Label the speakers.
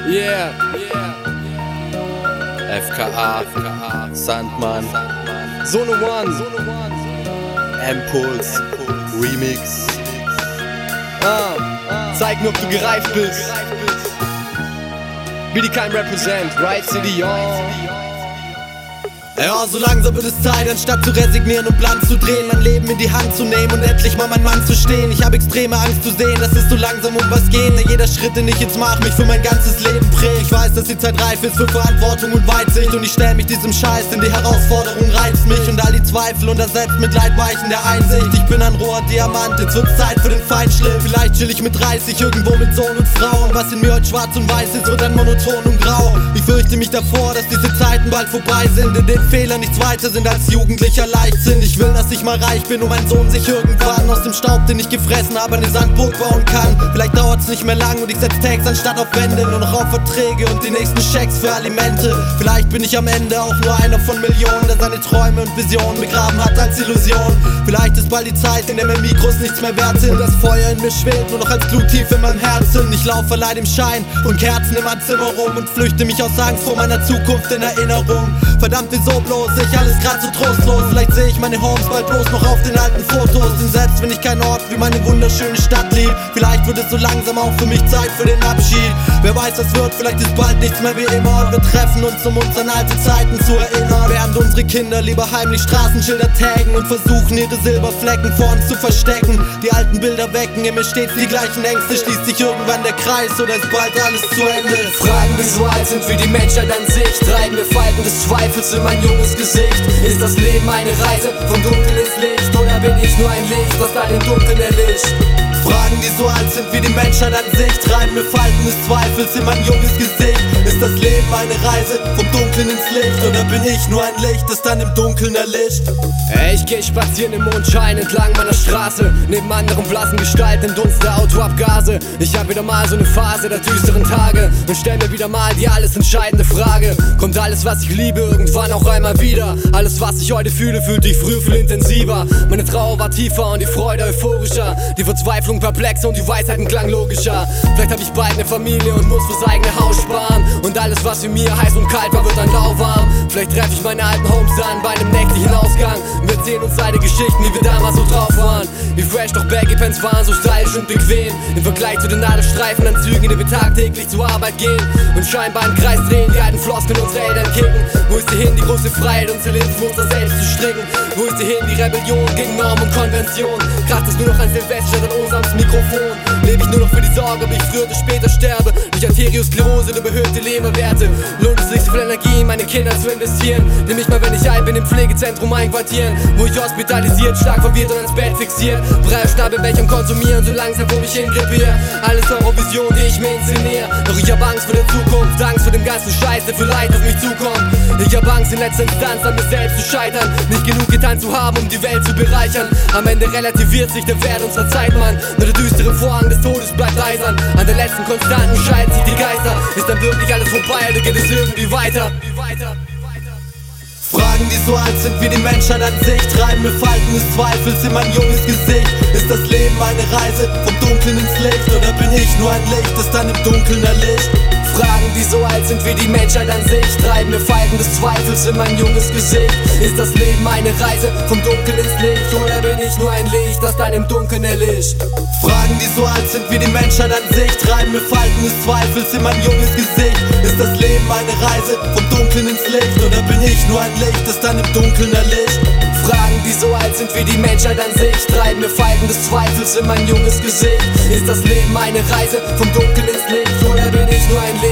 Speaker 1: Yeah. FKA, Sandmann, Zone One, Impulse, Remix. Zeig mir, ob du gereift bist. BDKM represent, Right City, yo.
Speaker 2: Ja, so langsam wird es Zeit, anstatt zu resignieren und Plan zu drehen, mein Leben in die Hand zu nehmen und endlich mal mein Mann zu stehen. Ich hab extreme Angst zu sehen, dass es so langsam um was geht. Denn jeder Schritt, den ich jetzt mach, mich für mein ganzes Leben prägt. Ich weiß, dass die Zeit reif ist für Verantwortung und Weitsicht. Und ich stell mich diesem Scheiß, denn die Herausforderung reizt mich. Und all die Zweifel und das Selbstmitleid weichen der Einsicht. Ich bin ein roher Diamant, jetzt wird's Zeit für den Feinschliff. Vielleicht chill ich mit 30 irgendwo mit Sohn und Frau. Und was in mir heute schwarz und weiß ist, wird dann monoton und grau. Ich fürchte mich davor, dass diese Zeiten bald vorbei sind, in denen Fehler nichts weiter sind als jugendlicher Leichtsinn. Ich will, dass ich mal reich bin und mein Sohn sich irgendwann aus dem Staub, den ich gefressen habe, eine Sandburg bauen kann. Vielleicht dauert's nicht mehr lang und ich setz Tags anstatt auf Wände, nur noch auf Verträge und die nächsten Schecks für Alimente. Vielleicht bin ich am Ende auch nur einer von Millionen, der seine Träume und Visionen begraben hat als Illusion. Vielleicht ist bald die Zeit, in der mir Mikros nichts mehr wert sind. Das Feuer in mir schwelt nur noch als Glut tief in meinem Herzen. Ich laufe allein im Schein und Kerzen im Zimmer rum und flüchte mich aus Angst vor meiner Zukunft in Erinnerung. Verdammt, wieso bloß? Ich alles grad so trostlos. Vielleicht sehe ich meine Homes bald bloß noch auf den alten Fotos. Denn selbst wenn ich kein Ort wie meine wunderschöne Stadt lieb, vielleicht wird es so langsam auch für mich Zeit für den Abschied. Wer weiß, was wird, vielleicht ist bald nichts mehr wie immer. Und wir treffen uns, um uns an alte Zeiten zu erinnern. Während unsere Kinder lieber heimlich Straßenschilder taggen und versuchen, ihre Silberflecken vor uns zu verstecken. Die alten Bilder wecken in mir stets die gleichen Ängste. Schließt sich irgendwann der Kreis oder ist bald alles zu Ende?
Speaker 3: Fragen, die so alt sind wie die Menschheit an sich, treiben mir Falten des Zweifels in mein junges Gesicht. Ist das Leben eine Reise vom Dunkel ins Licht, oder bin ich nur ein Licht, das dann im Dunkeln erlischt?
Speaker 2: Fragen, die so alt sind wie die Menschheit an sich, treiben mir Falten des Zweifels in mein junges Gesicht. Ist das Leben eine Reise vom Dunkeln ins Licht, oder bin ich nur ein Licht, das dann im Dunkeln erlischt?
Speaker 3: Ich geh spazieren im Mondschein entlang meiner Straße, neben anderen blassen Gestalten im Dunst der Autoabgase. Ich hab wieder mal so eine Phase der düsteren Tage und stell mir wieder mal die alles entscheidende Frage: Kommt alles, was ich liebe, irgendwann auch einmal wieder? Alles, was ich heute fühle, fühlte ich früher viel intensiver. Meine Trauer war tiefer und die Freude euphorischer, die Verzweiflung perplexer und die Weisheiten klang logischer. Vielleicht hab ich bald eine Familie und muss fürs eigene Haus sparen, und alles, was in mir heiß und kalt war, wird dann lauwarm. Vielleicht treff ich meine alten Homes an bei einem nächtlichen Ausgang. Wir erzählen uns alte Geschichten, wie wir damals so drauf waren. Wie fresh doch Baggy Pants waren, so stylisch und bequem im Vergleich zu den Nadelstreifenanzügen, in denen wir tagtäglich zur Arbeit gehen und scheinbar im Kreis drehen, die alten Floskeln unsere Eltern kicken. Wo ist sie hin, die große Freiheit, uns Lebensmuster selbst zu stricken? Wo ist sie hin, die Rebellion gegen Norm und Konvention? Kracht es nur noch an Silvester statt an Osams Mikrofon? Lebe ich nur noch für die Sorge, ob ich früher oder später sterbe? Durch Arteriosklerose oder überhöhte Leberwerte? Lohnt es sich, so viel Energie in meine Kinder zu investieren? Nimm mich mal, wenn ich ein bin, im Pflegezentrum einquartieren, wo ich hospitalisiert, stark verwirrt und ans Bett fixiert. Breyer Schnabel, welchem konsumieren, so langsam vor mich hingripier. Alles Eurovision, die ich mir inszeniere. Doch ich hab Angst vor der Zukunft, Angst vor dem ganzen Scheiß, der vielleicht auf mich zukommt. Ich hab Angst in letzter Instanz an mir selbst zu scheitern, nicht genug getan zu haben, um die Welt zu bereichern. Am Ende relativiert sich der Wert unserer Zeit, Mann. Nur der düstere Vorhang des Todes bleibt eisern. An der letzten Konstanten scheiden sich die Geister. Ist dann wirklich alles vorbei oder geht es irgendwie weiter?
Speaker 2: Fragen, die so alt sind wie die Menschheit an sich, treiben mir Falten des Zweifels in mein junges Gesicht. Ist das Leben eine Reise vom Dunkeln ins Licht, oder bin ich nur ein Licht, das dann im Dunkeln erlischt?
Speaker 3: Fragen, die so alt sind wie die Menschheit an sich, treiben mir Falten des Zweifels in mein junges Gesicht. Ist das Leben eine Reise vom Dunkeln ins Licht, oder bin ich nur ein Licht, das dann im Dunkeln erlischt?
Speaker 2: Fragen, die so alt sind wie die Menschheit an sich, treiben mir Falten des Zweifels in mein junges Gesicht. Ist das Leben eine Reise vom Dunkeln ins Licht, oder bin ich nur ein Licht, das dann im Dunkeln erlischt?
Speaker 3: Fragen, die so alt sind wie die Menschheit an sich, treiben mir Falten des Zweifels in mein junges Gesicht. Ist das Leben eine Reise vom Dunkeln ins Licht, oder bin ich nur ein Licht,